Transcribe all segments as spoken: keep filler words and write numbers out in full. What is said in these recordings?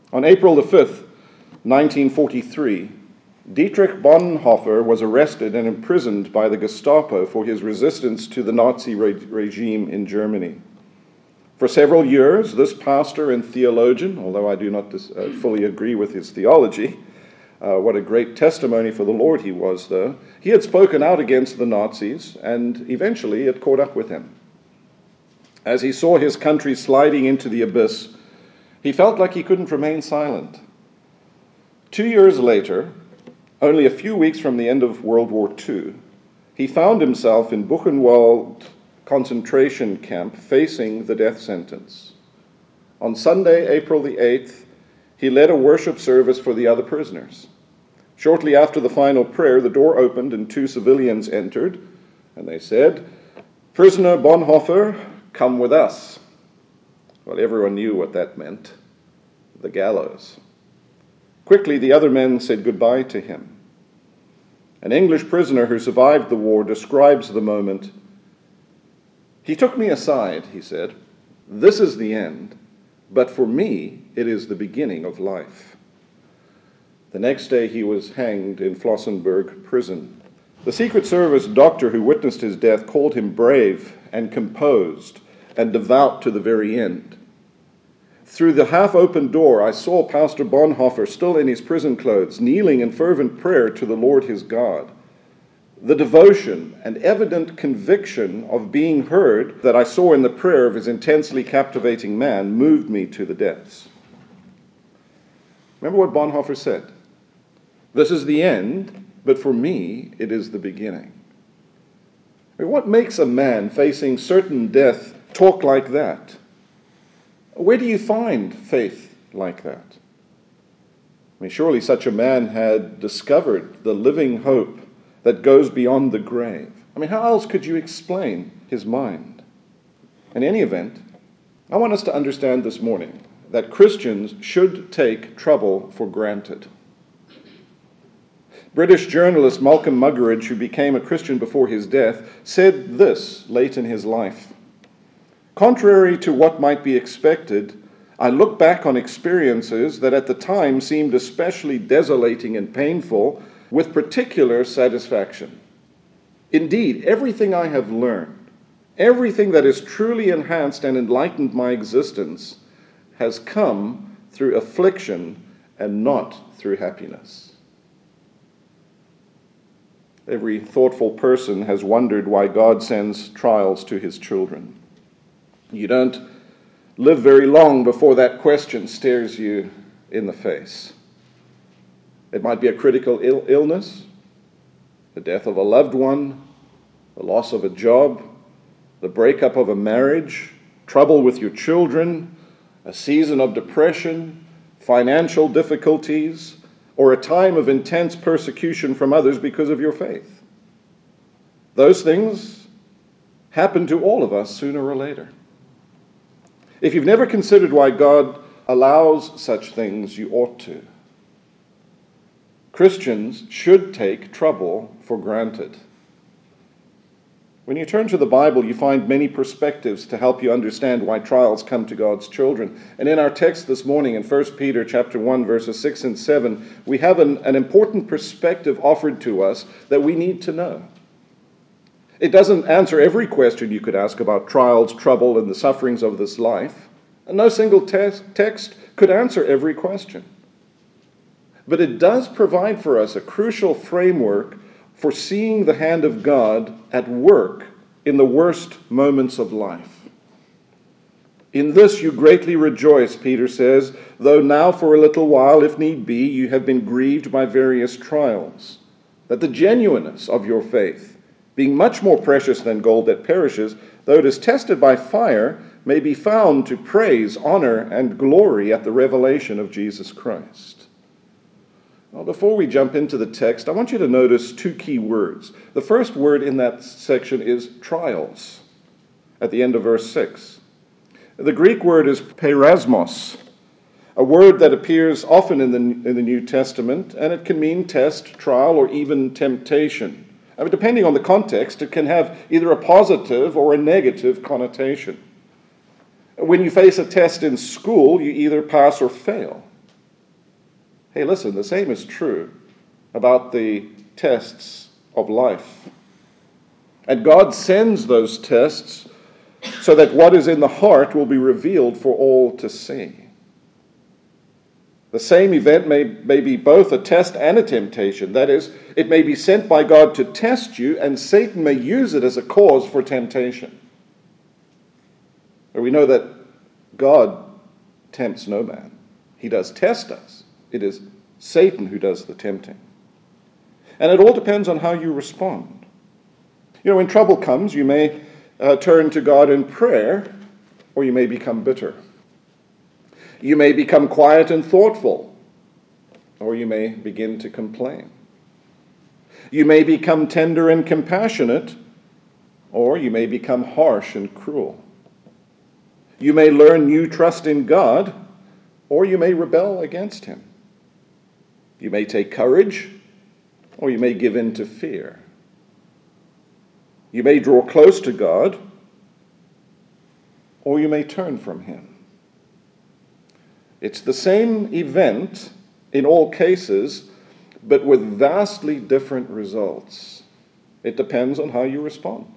On April the fifth, nineteen forty-three, Dietrich Bonhoeffer was arrested and imprisoned by the Gestapo for his resistance to the Nazi re- regime in Germany. For several years, this pastor and theologian, although I do not dis- uh, fully agree with his theology, uh, what a great testimony for the Lord he was, though, he had spoken out against the Nazis, and eventually it caught up with him. As he saw his country sliding into the abyss, he felt like he couldn't remain silent. Two years later, only a few weeks from the end of World War Two, he found himself in Buchenwald concentration camp facing the death sentence. On Sunday, April the eighth, he led a worship service for the other prisoners. Shortly after the final prayer, the door opened and two civilians entered, and they said, "Prisoner Bonhoeffer, come with us." Well, everyone knew what that meant: the gallows. Quickly, the other men said goodbye to him. An English prisoner who survived the war describes the moment. "He took me aside," he said. "This is the end, but for me, it is the beginning of life." The next day, he was hanged in Flossenburg prison. The Secret Service doctor who witnessed his death called him brave and composed and devout to the very end. Through the half-open door, I saw Pastor Bonhoeffer still in his prison clothes, kneeling in fervent prayer to the Lord his God. The devotion and evident conviction of being heard that I saw in the prayer of his intensely captivating man moved me to the depths. Remember what Bonhoeffer said? "This is the end, but for me, it is the beginning." I mean, what makes a man facing certain death talk like that? Where do you find faith like that? I mean, surely such a man had discovered the living hope that goes beyond the grave. I mean, how else could you explain his mind? In any event, I want us to understand this morning that Christians should take trouble for granted. British journalist Malcolm Muggeridge, who became a Christian before his death, said this late in his life: "Contrary to what might be expected, I look back on experiences that at the time seemed especially desolating and painful with particular satisfaction. Indeed, everything I have learned, everything that has truly enhanced and enlightened my existence, has come through affliction and not through happiness." Every thoughtful person has wondered why God sends trials to his children. You don't live very long before that question stares you in the face. It might be a critical Ill- illness, the death of a loved one, the loss of a job, the breakup of a marriage, trouble with your children, a season of depression, financial difficulties, or a time of intense persecution from others because of your faith. Those things happen to all of us sooner or later. If you've never considered why God allows such things, you ought to. Christians should take trouble for granted. When you turn to the Bible, you find many perspectives to help you understand why trials come to God's children. And in our text this morning in First Peter chapter one, verses six and seven, we have an, an important perspective offered to us that we need to know. It doesn't answer every question you could ask about trials, trouble, and the sufferings of this life. And no single te- text could answer every question. But it does provide for us a crucial framework for seeing the hand of God at work in the worst moments of life. "In this you greatly rejoice," Peter says, "though now for a little while, if need be, you have been grieved by various trials, that the genuineness of your faith, being much more precious than gold that perishes, though it is tested by fire, may be found to praise, honor, and glory at the revelation of Jesus Christ." Well, before we jump into the text, I want you to notice two key words. The first word in that section is trials, at the end of verse six. The Greek word is peirasmos, a word that appears often in the, in the New Testament, and it can mean test, trial, or even temptation. I mean, depending on the context, it can have either a positive or a negative connotation. When you face a test in school, you either pass or fail. Hey, listen, the same is true about the tests of life. And God sends those tests so that what is in the heart will be revealed for all to see. The same event may, may be both a test and a temptation. That is, it may be sent by God to test you, and Satan may use it as a cause for temptation. But we know that God tempts no man. He does test us. It is Satan who does the tempting. And it all depends on how you respond. You know, when trouble comes, you may uh, turn to God in prayer, or you may become bitter. You may become quiet and thoughtful, or you may begin to complain. You may become tender and compassionate, or you may become harsh and cruel. You may learn new trust in God, or you may rebel against him. You may take courage, or you may give in to fear. You may draw close to God, or you may turn from him. It's the same event in all cases, but with vastly different results. It depends on how you respond.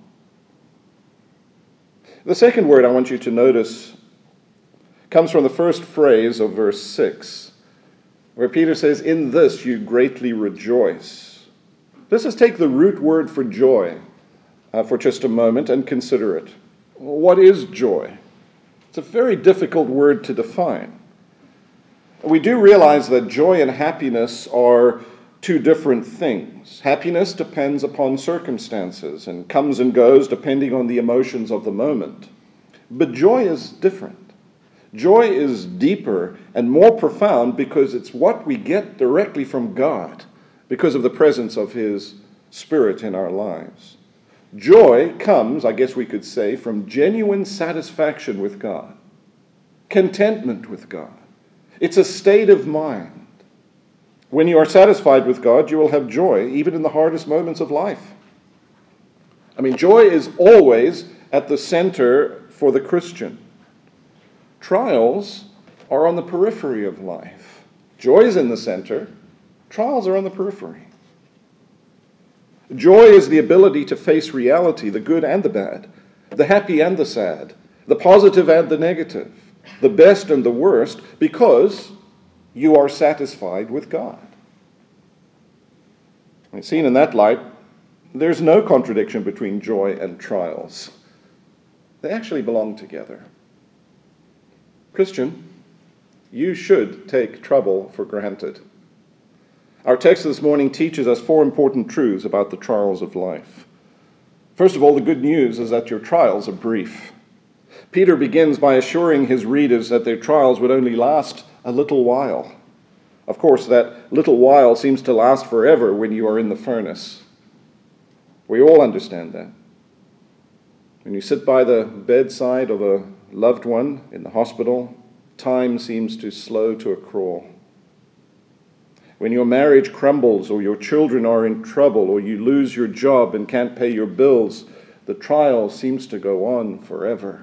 The second word I want you to notice comes from the first phrase of verse six, where Peter says, "In this you greatly rejoice." Let's just take the root word for joy uh, for just a moment and consider it. What is joy? It's a very difficult word to define. We do realize that joy and happiness are two different things. Happiness depends upon circumstances and comes and goes depending on the emotions of the moment. But joy is different. Joy is deeper and more profound because it's what we get directly from God because of the presence of his Spirit in our lives. Joy comes, I guess we could say, from genuine satisfaction with God, contentment with God. It's a state of mind. When you are satisfied with God, you will have joy, even in the hardest moments of life. I mean, joy is always at the center for the Christian. Trials are on the periphery of life. Joy is in the center. Trials are on the periphery. Joy is the ability to face reality, the good and the bad, the happy and the sad, the positive and the negative, the best and the worst, because you are satisfied with God. And seen in that light, there's no contradiction between joy and trials. They actually belong together. Christian, you should take trouble for granted. Our text this morning teaches us four important truths about the trials of life. First of all, the good news is that your trials are brief. Peter begins by assuring his readers that their trials would only last a little while. Of course, that little while seems to last forever when you are in the furnace. We all understand that. When you sit by the bedside of a loved one in the hospital, time seems to slow to a crawl. When your marriage crumbles, or your children are in trouble, or you lose your job and can't pay your bills, the trial seems to go on forever.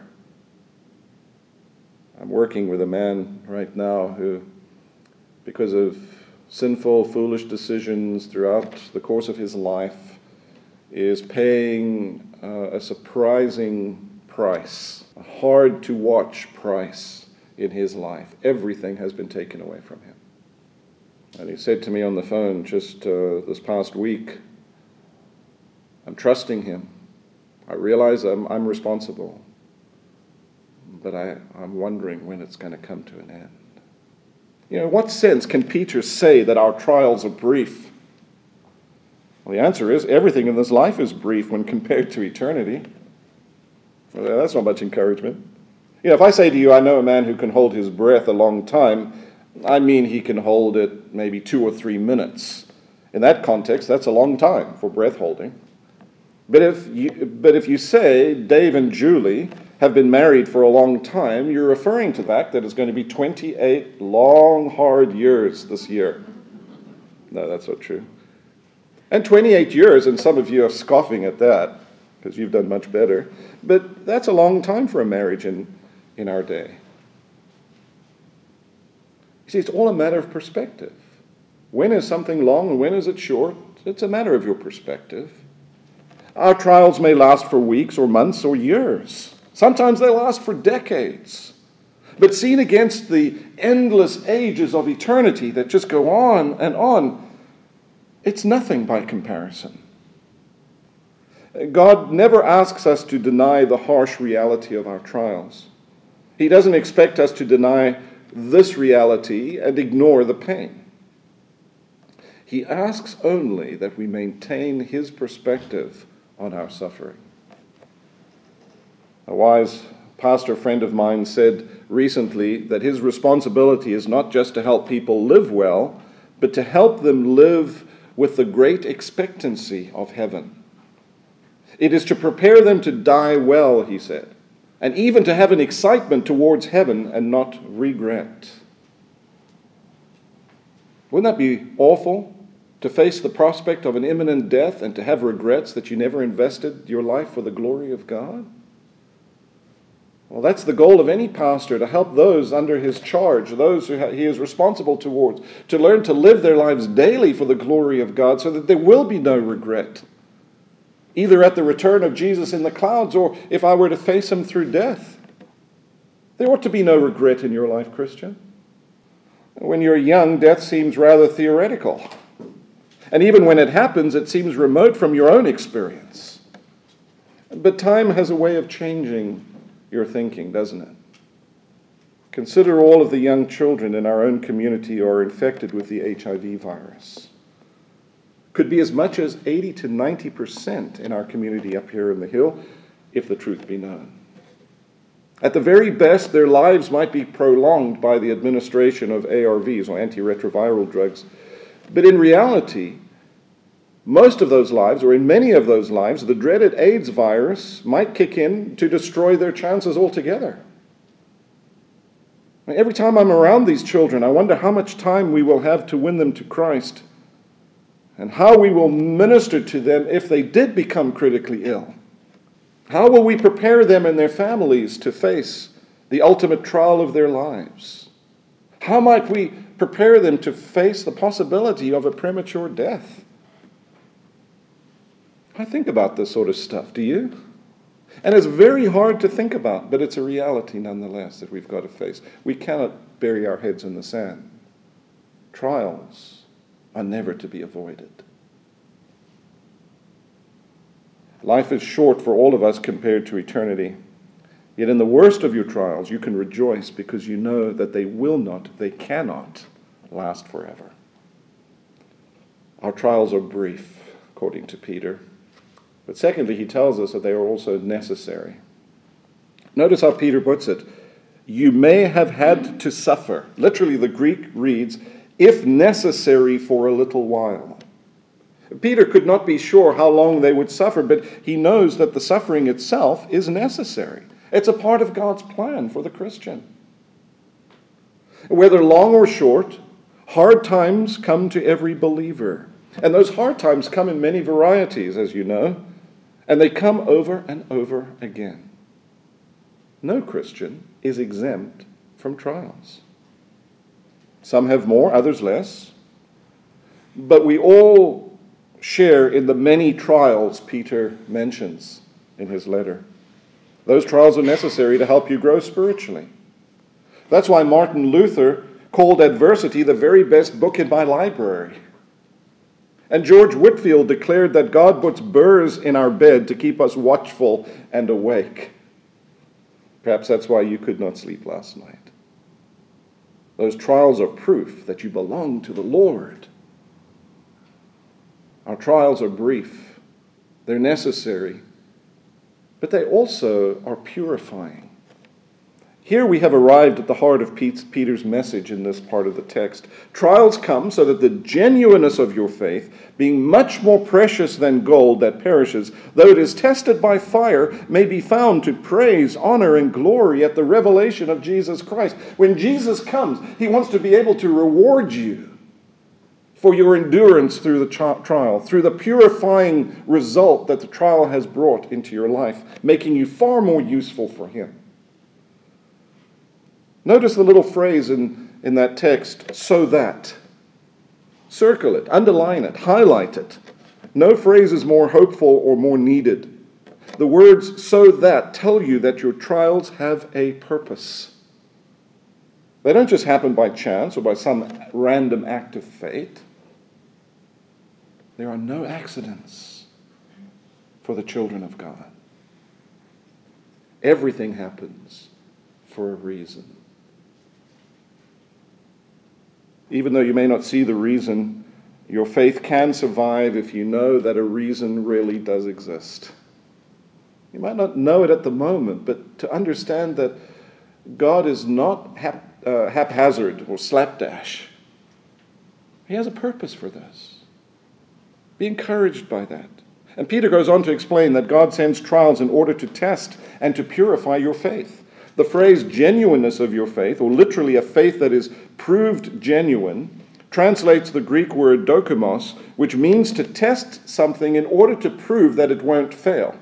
I'm working with a man right now who, because of sinful, foolish decisions throughout the course of his life, is paying uh, a surprising price, a hard-to-watch price in his life. Everything has been taken away from him. And he said to me on the phone just uh, this past week, I'm trusting him. I realize I'm, I'm responsible, but I, I'm wondering when it's going to come to an end. You know, in what sense can Peter say that our trials are brief? Well, the answer is everything in this life is brief when compared to eternity. Well, that's not much encouragement. You know, if I say to you, I know a man who can hold his breath a long time, I mean he can hold it maybe two or three minutes. In that context, that's a long time for breath holding. But if you, but if you say Dave and Julie have been married for a long time, you're referring to the fact that it's going to be twenty-eight long, hard years this year. No, that's not true. And twenty-eight years, and some of you are scoffing at that, because you've done much better. But that's a long time for a marriage in, in our day. You see, it's all a matter of perspective. When is something long and when is it short? It's a matter of your perspective. Our trials may last for weeks or months or years. Sometimes they last for decades. But seen against the endless ages of eternity that just go on and on, it's nothing by comparison. God never asks us to deny the harsh reality of our trials. He doesn't expect us to deny this reality and ignore the pain. He asks only that we maintain his perspective on our suffering. A wise pastor friend of mine said recently that his responsibility is not just to help people live well, but to help them live with the great expectancy of heaven. It is to prepare them to die well, he said, and even to have an excitement towards heaven and not regret. Wouldn't that be awful, to face the prospect of an imminent death and to have regrets that you never invested your life for the glory of God? Well, that's the goal of any pastor, to help those under his charge, those who he is responsible towards, to learn to live their lives daily for the glory of God so that there will be no regret, either at the return of Jesus in the clouds or if I were to face him through death. There ought to be no regret in your life, Christian. When you're young, death seems rather theoretical. And even when it happens, it seems remote from your own experience. But time has a way of changing your thinking, doesn't it? Consider all of the young children in our own community who are infected with the H I V virus. Could be as much as eighty to ninety percent in our community up here in the hill, if the truth be known. At the very best, their lives might be prolonged by the administration of A R Vs, or antiretroviral drugs. But in reality, most of those lives, or in many of those lives, the dreaded AIDS virus might kick in to destroy their chances altogether. Every time I'm around these children, I wonder how much time we will have to win them to Christ, and how we will minister to them if they did become critically ill. How will we prepare them and their families to face the ultimate trial of their lives? How might we prepare them to face the possibility of a premature death? I think about this sort of stuff, do you? And it's very hard to think about, but it's a reality nonetheless that we've got to face. We cannot bury our heads in the sand. Trials are never to be avoided. Life is short for all of us compared to eternity. Yet in the worst of your trials, you can rejoice because you know that they will not, they cannot last forever. Our trials are brief, according to Peter. But secondly, he tells us that they are also necessary. Notice how Peter puts it. You may have had to suffer. Literally, the Greek reads, if necessary for a little while. Peter could not be sure how long they would suffer, but he knows that the suffering itself is necessary. It's a part of God's plan for the Christian. Whether long or short, hard times come to every believer. And those hard times come in many varieties, as you know, and they come over and over again. No Christian is exempt from trials. Some have more, others less. But we all share in the many trials Peter mentions in his letter. Those trials are necessary to help you grow spiritually. That's why Martin Luther called adversity the very best book in my library. And George Whitefield declared that God puts burrs in our bed to keep us watchful and awake. Perhaps that's why you could not sleep last night. Those trials are proof that you belong to the Lord. Our trials are brief. They're necessary. But they also are purifying. Here we have arrived at the heart of Peter's message in this part of the text. Trials come so that the genuineness of your faith, being much more precious than gold that perishes, though it is tested by fire, may be found to praise, honor, and glory at the revelation of Jesus Christ. When Jesus comes, he wants to be able to reward you for your endurance through the trial, through the purifying result that the trial has brought into your life, making you far more useful for him. Notice the little phrase in, in that text, so that. Circle it, underline it, highlight it. No phrase is more hopeful or more needed. The words "so that" tell you that your trials have a purpose. They don't just happen by chance or by some random act of fate. There are no accidents for the children of God. Everything happens for a reason. Even though you may not see the reason, your faith can survive if you know that a reason really does exist. You might not know it at the moment, but to understand that God is not hap, uh, haphazard or slapdash. He has a purpose for this. Be encouraged by that. And Peter goes on to explain that God sends trials in order to test and to purify your faith. The phrase genuineness of your faith, or literally a faith that is proved genuine, translates the Greek word dokimos, which means to test something in order to prove that it won't fail.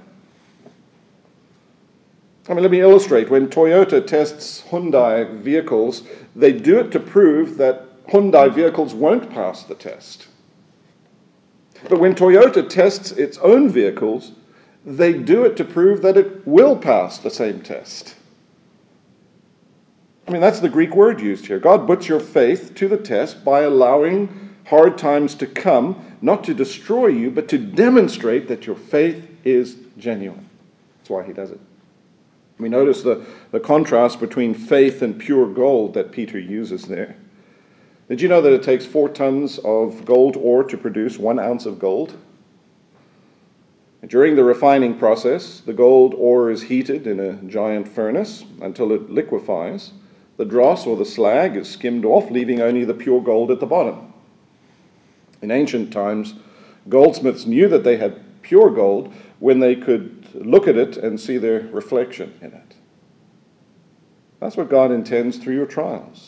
I mean, let me illustrate. When Toyota tests Hyundai vehicles, they do it to prove that Hyundai vehicles won't pass the test. But when Toyota tests its own vehicles, they do it to prove that it will pass the same test. I mean, that's the Greek word used here. God puts your faith to the test by allowing hard times to come, not to destroy you, but to demonstrate that your faith is genuine. That's why he does it. We notice the, the contrast between faith and pure gold that Peter uses there. Did you know that it takes four tons of gold ore to produce one ounce of gold? And during the refining process, the gold ore is heated in a giant furnace until it liquefies. The dross or the slag is skimmed off, leaving only the pure gold at the bottom. In ancient times, goldsmiths knew that they had pure gold when they could look at it and see their reflection in it. That's what God intends through your trials.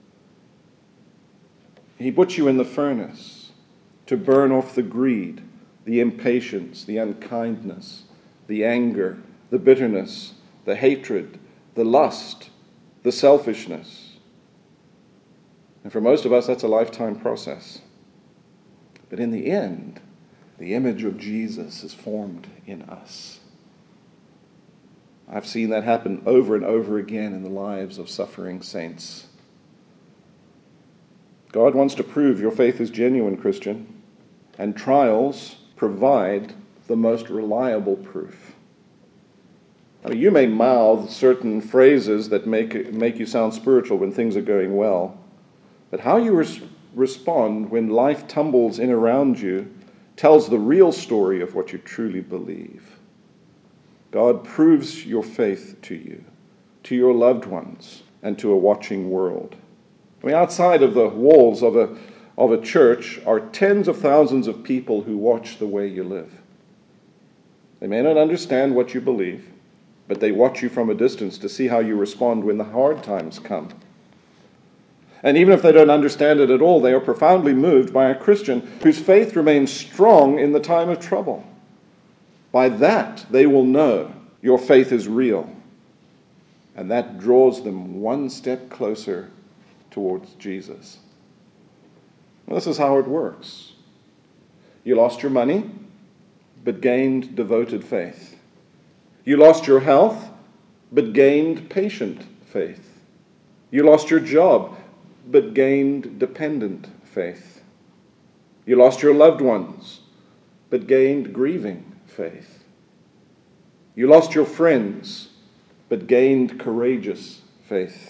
He puts you in the furnace to burn off the greed, the impatience, the unkindness, the anger, the bitterness, the hatred, the lust, the selfishness. And for most of us, that's a lifetime process. But in the end, the image of Jesus is formed in us. I've seen that happen over and over again in the lives of suffering saints. God wants to prove your faith is genuine, Christian, and trials provide the most reliable proof. I mean, you may mouth certain phrases that make, make you sound spiritual when things are going well, but how you res- respond when life tumbles in around you tells the real story of what you truly believe. God proves your faith to you, to your loved ones, and to a watching world. I mean, outside of the walls of a, of a church are tens of thousands of people who watch the way you live. They may not understand what you believe, but they watch you from a distance to see how you respond when the hard times come. And even if they don't understand it at all, they are profoundly moved by a Christian whose faith remains strong in the time of trouble. By that, they will know your faith is real. And that draws them one step closer towards Jesus. Well, this is how it works. You lost your money, but gained devoted faith. You lost your health, but gained patient faith. You lost your job, but gained dependent faith. You lost your loved ones, but gained grieving faith. You lost your friends, but gained courageous faith.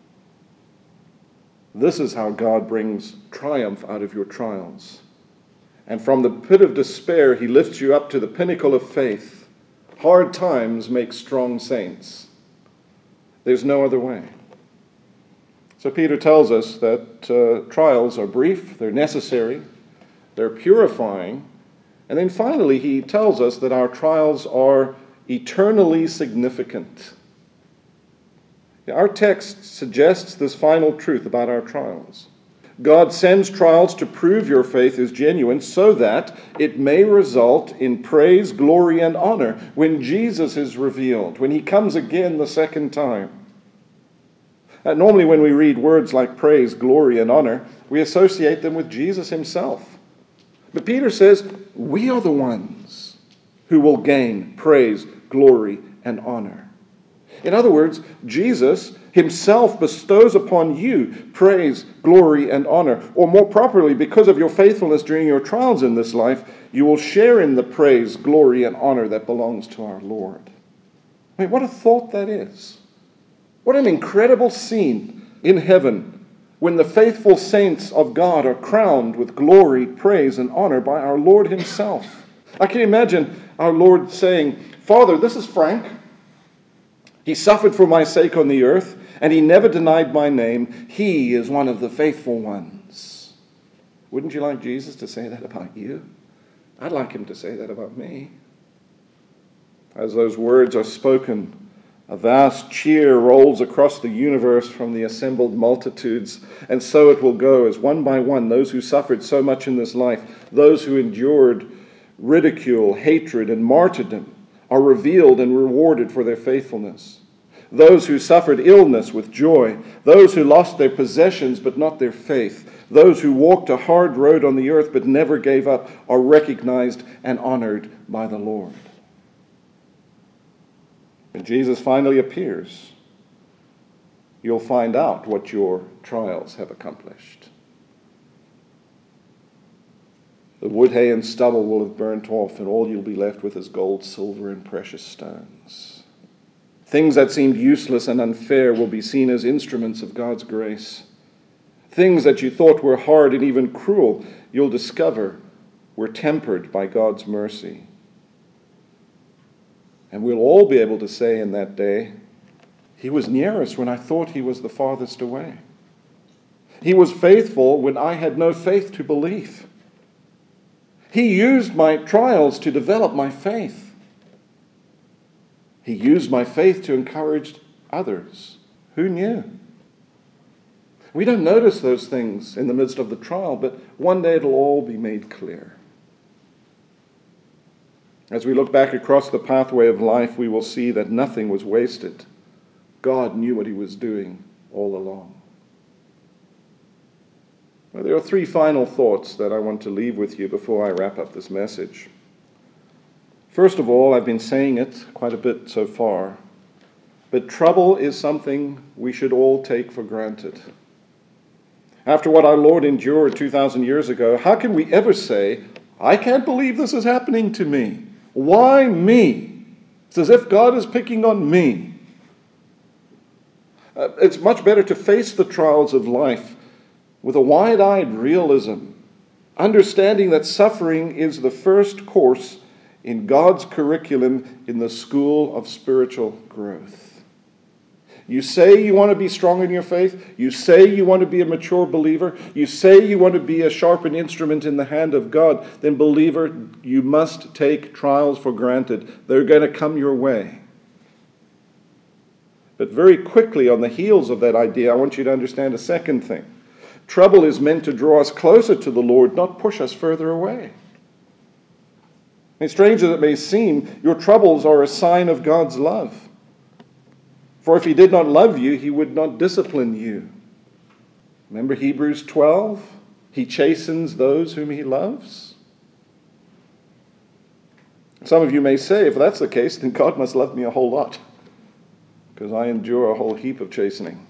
This is how God brings triumph out of your trials. And from the pit of despair, he lifts you up to the pinnacle of faith. Hard times make strong saints. There's no other way. So Peter tells us that uh, trials are brief, they're necessary, they're purifying, and then finally he tells us that our trials are eternally significant. Our text suggests this final truth about our trials. God sends trials to prove your faith is genuine so that it may result in praise, glory, and honor when Jesus is revealed, when he comes again the second time. Uh, normally when we read words like praise, glory, and honor, we associate them with Jesus himself. But Peter says, we are the ones who will gain praise, glory, and honor. In other words, Jesus himself bestows upon you praise, glory, and honor. Or more properly, because of your faithfulness during your trials in this life, you will share in the praise, glory, and honor that belongs to our Lord. I mean, what a thought that is. What an incredible scene in heaven when the faithful saints of God are crowned with glory, praise, and honor by our Lord himself. I can imagine our Lord saying, Father, this is Frank. He suffered for my sake on the earth, and he never denied my name. He is one of the faithful ones. Wouldn't you like Jesus to say that about you? I'd like him to say that about me. As those words are spoken, a vast cheer rolls across the universe from the assembled multitudes, and so it will go as one by one those who suffered so much in this life, those who endured ridicule, hatred, and martyrdom, are revealed and rewarded for their faithfulness. Those who suffered illness with joy, those who lost their possessions but not their faith, those who walked a hard road on the earth but never gave up, are recognized and honored by the Lord. When Jesus finally appears, you'll find out what your trials have accomplished. The wood, hay, and stubble will have burnt off, and all you'll be left with is gold, silver, and precious stones. Things that seemed useless and unfair will be seen as instruments of God's grace. Things that you thought were hard and even cruel, you'll discover were tempered by God's mercy. And we'll all be able to say in that day, he was nearest when I thought he was the farthest away. He was faithful when I had no faith to believe. He used my trials to develop my faith. He used my faith to encourage others. Who knew? We don't notice those things in the midst of the trial, but one day it'll all be made clear. As we look back across the pathway of life, we will see that nothing was wasted. God knew what he was doing all along. Well, there are three final thoughts that I want to leave with you before I wrap up this message. First of all, I've been saying it quite a bit so far, but trouble is something we should all take for granted. After what our Lord endured two thousand years ago, how can we ever say, I can't believe this is happening to me? Why me? It's as if God is picking on me. Uh, it's much better to face the trials of life with a wide-eyed realism, understanding that suffering is the first course in God's curriculum in the school of spiritual growth. You say you want to be strong in your faith. You say you want to be a mature believer. You say you want to be a sharpened instrument in the hand of God. Then, believer, you must take trials for granted. They're going to come your way. But very quickly on the heels of that idea, I want you to understand a second thing. Trouble is meant to draw us closer to the Lord, not push us further away. And strange as it may seem, your troubles are a sign of God's love. For if he did not love you, he would not discipline you. Remember Hebrews twelve? He chastens those whom he loves. Some of you may say, if that's the case, then God must love me a whole lot, because I endure a whole heap of chastening.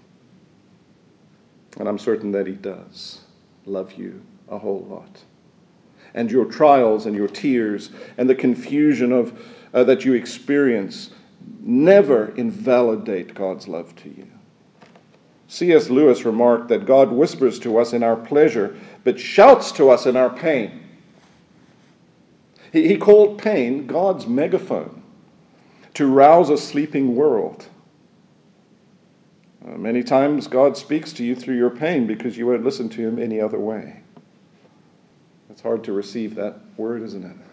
And I'm certain that he does love you a whole lot. And your trials and your tears and the confusion of uh, that you experience never invalidate God's love to you. C S Lewis remarked that God whispers to us in our pleasure, but shouts to us in our pain. He, he called pain God's megaphone to rouse a sleeping world. Uh, many times God speaks to you through your pain because you won't listen to him any other way. It's hard to receive that word, isn't it?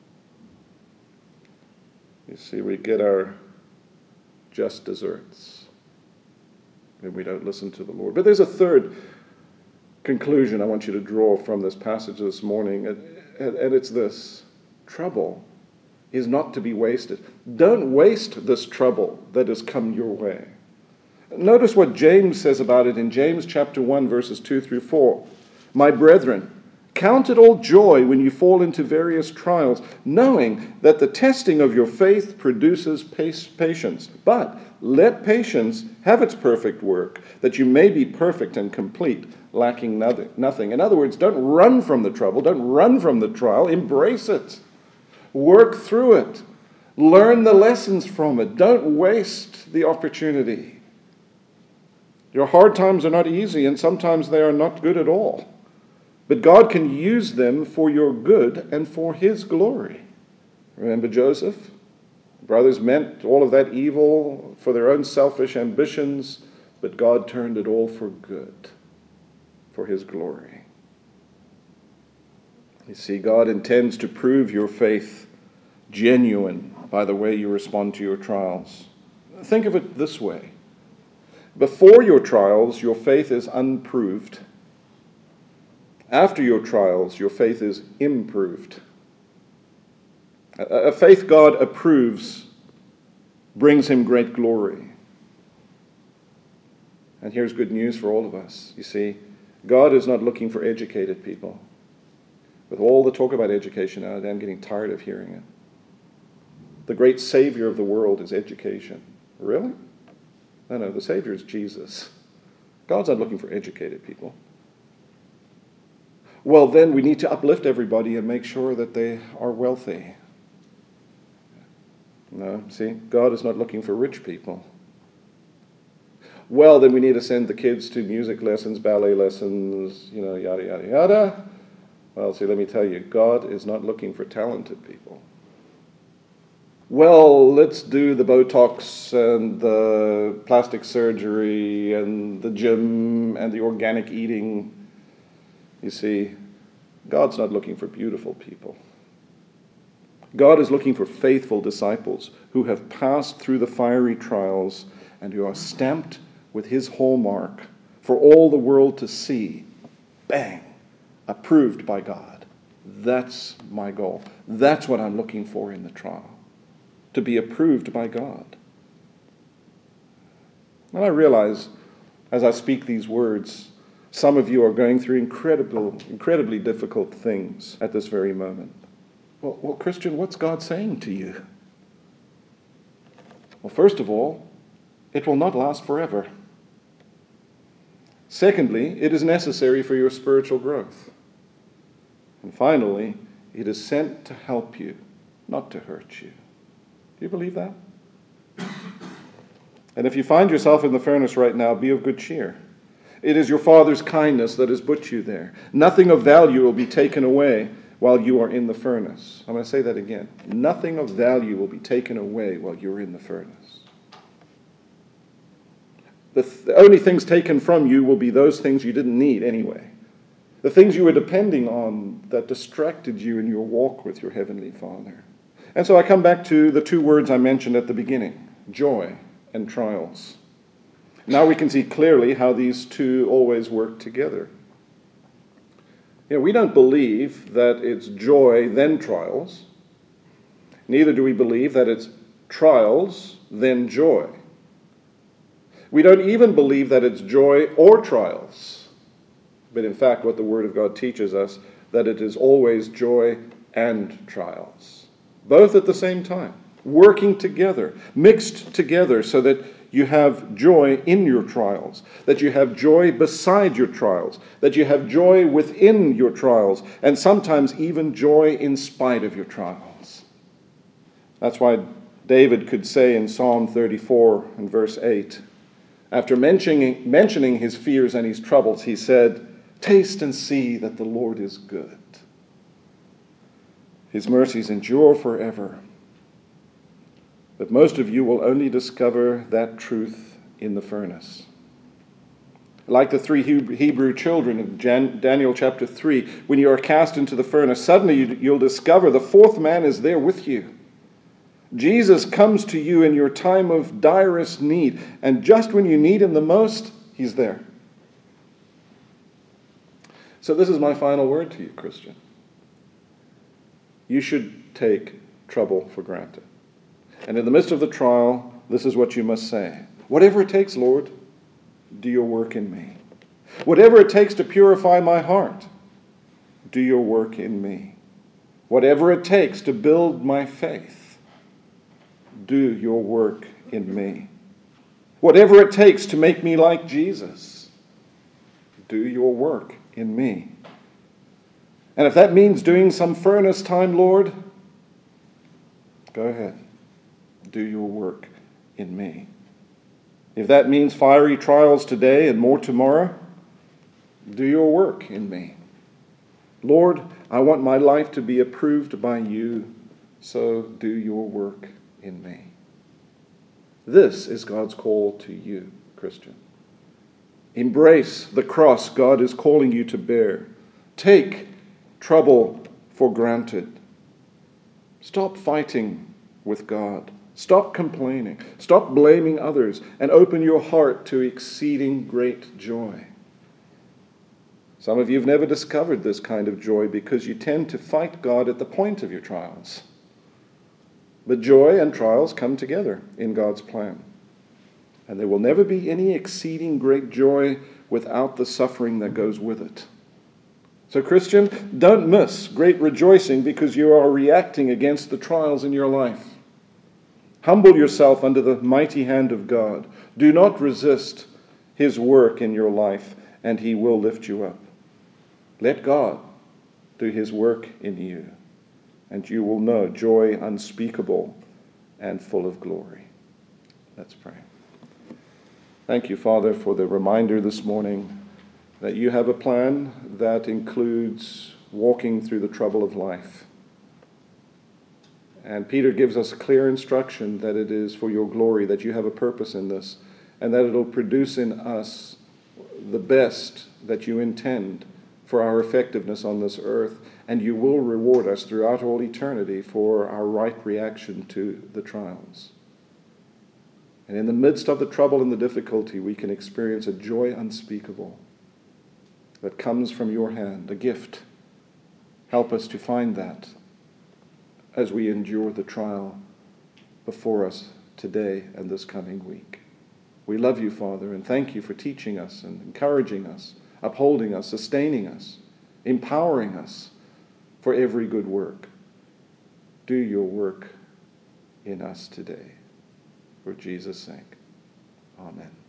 You see, we get our just desserts when we don't listen to the Lord. But there's a third conclusion I want you to draw from this passage this morning, and, and, and it's this. Trouble is not to be wasted. Don't waste this trouble that has come your way. Notice what James says about it in James chapter one, verses two through four. My brethren, count it all joy when you fall into various trials, knowing that the testing of your faith produces patience. But let patience have its perfect work, that you may be perfect and complete, lacking nothing. In other words, don't run from the trouble, don't run from the trial, embrace it. Work through it. Learn the lessons from it. Don't waste the opportunity. Your hard times are not easy, and sometimes they are not good at all. But God can use them for your good and for his glory. Remember Joseph? Brothers meant all of that evil for their own selfish ambitions, but God turned it all for good, for his glory. You see, God intends to prove your faith genuine by the way you respond to your trials. Think of it this way. Before your trials, your faith is unproved. After your trials, your faith is improved. A faith God approves brings him great glory. And here's good news for all of us. You see, God is not looking for educated people. With all the talk about education nowadays, I'm getting tired of hearing it. The great Savior of the world is education. Really? No, no, the Savior is Jesus. God's not looking for educated people. Well, then we need to uplift everybody and make sure that they are wealthy. No, see, God is not looking for rich people. Well, then we need to send the kids to music lessons, ballet lessons, you know, yada, yada, yada. Well, see, let me tell you, God is not looking for talented people. Well, let's do the Botox and the plastic surgery and the gym and the organic eating. You see, God's not looking for beautiful people. God is looking for faithful disciples who have passed through the fiery trials and who are stamped with his hallmark for all the world to see. Bang! Approved by God. That's my goal. That's what I'm looking for in the trial. To be approved by God. And I realize as I speak these words, some of you are going through incredible, incredibly difficult things at this very moment. Well, well, Christian, what's God saying to you? Well, first of all, it will not last forever. Secondly, it is necessary for your spiritual growth. And finally, it is sent to help you, not to hurt you. Do you believe that? And if you find yourself in the furnace right now, be of good cheer. It is your Father's kindness that has put you there. Nothing of value will be taken away while you are in the furnace. I'm going to say that again. Nothing of value will be taken away while you're in the furnace. The, th- the only things taken from you will be those things you didn't need anyway. The things you were depending on that distracted you in your walk with your Heavenly Father. And so I come back to the two words I mentioned at the beginning, joy and trials. Now we can see clearly how these two always work together. You know, we don't believe that it's joy, then trials. Neither do we believe that it's trials, then joy. We don't even believe that it's joy or trials. But in fact, what the Word of God teaches us, that it is always joy and trials. Both at the same time, working together, mixed together so that you have joy in your trials, that you have joy beside your trials, that you have joy within your trials, and sometimes even joy in spite of your trials. That's why David could say in Psalm thirty-four and verse eight, after mentioning, mentioning his fears and his troubles, he said, "Taste and see that the Lord is good. His mercies endure forever." But most of you will only discover that truth in the furnace. Like the three Hebrew children in Daniel chapter three, when you are cast into the furnace, suddenly you'll discover the fourth man is there with you. Jesus comes to you in your time of direst need, and just when you need him the most, he's there. So this is my final word to you, Christian. You should take trouble for granted. And in the midst of the trial, this is what you must say. Whatever it takes, Lord, do your work in me. Whatever it takes to purify my heart, do your work in me. Whatever it takes to build my faith, do your work in me. Whatever it takes to make me like Jesus, do your work in me. And if that means doing some furnace time, Lord, go ahead. Do your work in me. If that means fiery trials today and more tomorrow, do your work in me. Lord, I want my life to be approved by you, so do your work in me. This is God's call to you, Christian. Embrace the cross God is calling you to bear. Take trouble for granted. Stop fighting with God. Stop complaining. Stop blaming others, and open your heart to exceeding great joy. Some of you have never discovered this kind of joy because you tend to fight God at the point of your trials. But joy and trials come together in God's plan. And there will never be any exceeding great joy without the suffering that goes with it. So, Christian, don't miss great rejoicing because you are reacting against the trials in your life. Humble yourself under the mighty hand of God. Do not resist his work in your life, and he will lift you up. Let God do his work in you, and you will know joy unspeakable and full of glory. Let's pray. Thank you, Father, for the reminder this morning that you have a plan that includes walking through the trouble of life. And Peter gives us clear instruction that it is for your glory, that you have a purpose in this, and that it'll produce in us the best that you intend for our effectiveness on this earth, and you will reward us throughout all eternity for our right reaction to the trials. And in the midst of the trouble and the difficulty, we can experience a joy unspeakable that comes from your hand, a gift. Help us to find that as we endure the trial before us today and this coming week. We love you, Father, and thank you for teaching us and encouraging us, upholding us, sustaining us, empowering us for every good work. Do your work in us today. For Jesus' sake. Amen.